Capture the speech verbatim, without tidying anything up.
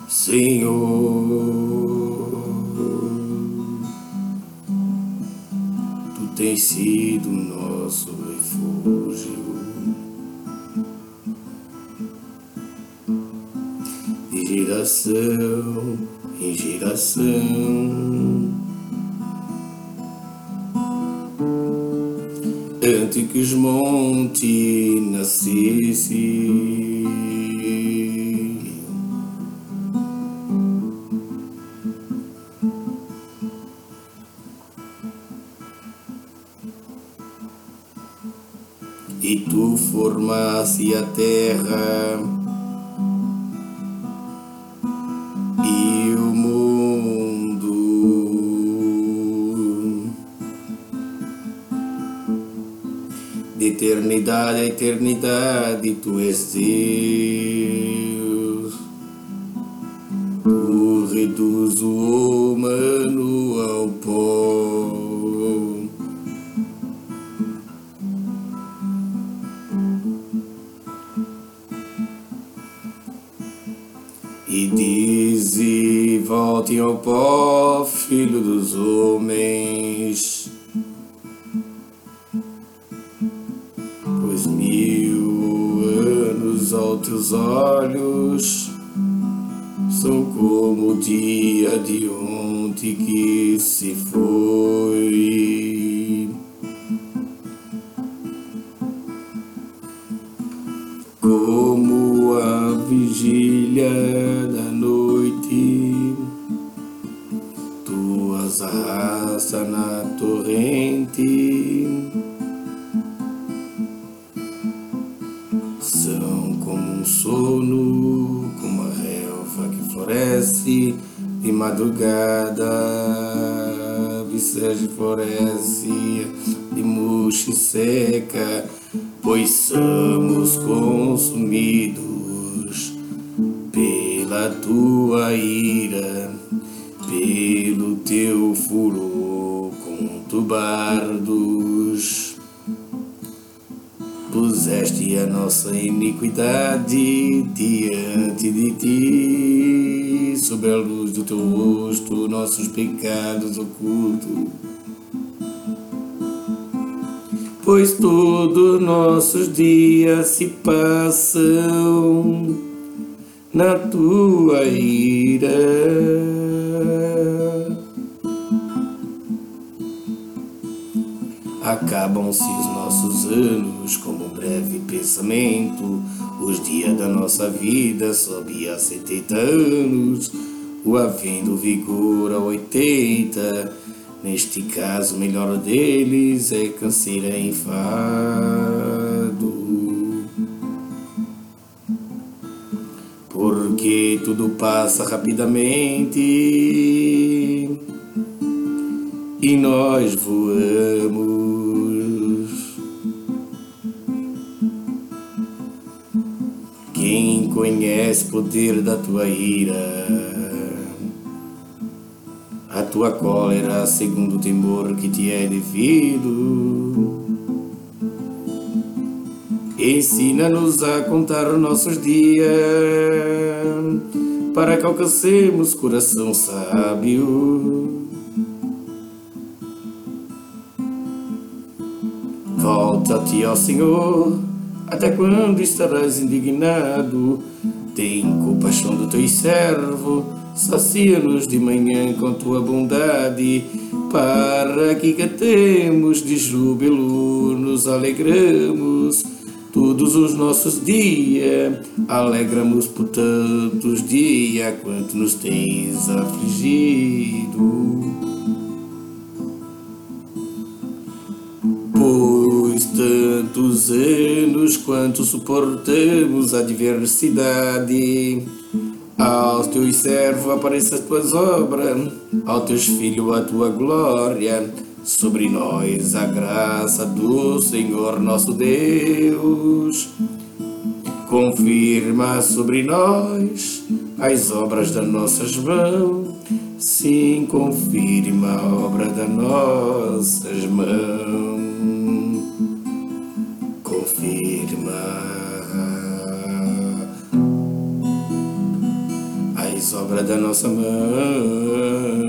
Senhor, Tu tens sido nosso refúgio, de geração em geração. Antes que os montes nascessem, e Tu formaste a terra e o mundo, de eternidade a eternidade Tu és Deus. Tu reduz o humano ao pó, e dize: volte ao pó, filho dos homens, pois mil anos aos teus olhos são como o dia de ontem que se foi. Como a vigília da noite, Tu as arrasta na torrente, são como um sono, como a relva que floresce de madrugada, viceja floresce de murcha e seca, pois somos consumidos pela Tua ira, pelo Teu furor com tubardos. Puseste a nossa iniquidade diante de Ti, sob a luz do Teu rosto, nossos pecados ocultos. Pois todos nossos dias se passam na Tua ira. Acabam-se os nossos anos como um breve pensamento, os dias da nossa vida sobe a setenta anos, o havendo vigor a oitenta. Neste caso, o melhor deles é canseira e enfado, porque tudo passa rapidamente e nós voamos. Quem conhece o poder da Tua ira, a Tua cólera, segundo o temor que Te é devido? Ensina-nos a contar nossos dias, para que alcancemos coração sábio. Volta-te, ó Senhor, até quando estarás indignado? Tem compaixão do Teu servo, sacia-nos de manhã com Tua bondade, para que cantemos de júbilo, nos alegramos todos os nossos dias, alegramos por tantos dias quanto nos tens afligido. Pois tantos anos quanto suportamos a adversidade, aos Teus servos apareça as Tuas obras, aos Teus filhos a Tua glória, sobre nós a graça do Senhor nosso Deus. Confirma sobre nós as obras das nossas mãos, sim, confirma a obra das nossas mãos. Confirma as obras obra da nossa mão.